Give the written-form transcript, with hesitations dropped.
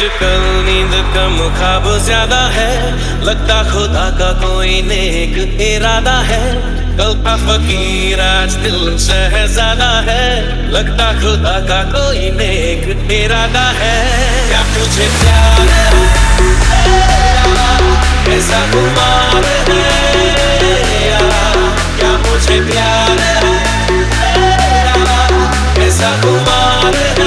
आजकल नींद कम ख्वाब ज्यादा है, लगता खुदा का कोई नेक इरादा है। कल का फकीर आज दिल शहजादा है, लगता खुदा का कोई नेक इरादा है। क्या तुझे प्यार है ऐसा खुमार है यार, क्या मुझे प्यार है ऐसा खुमार है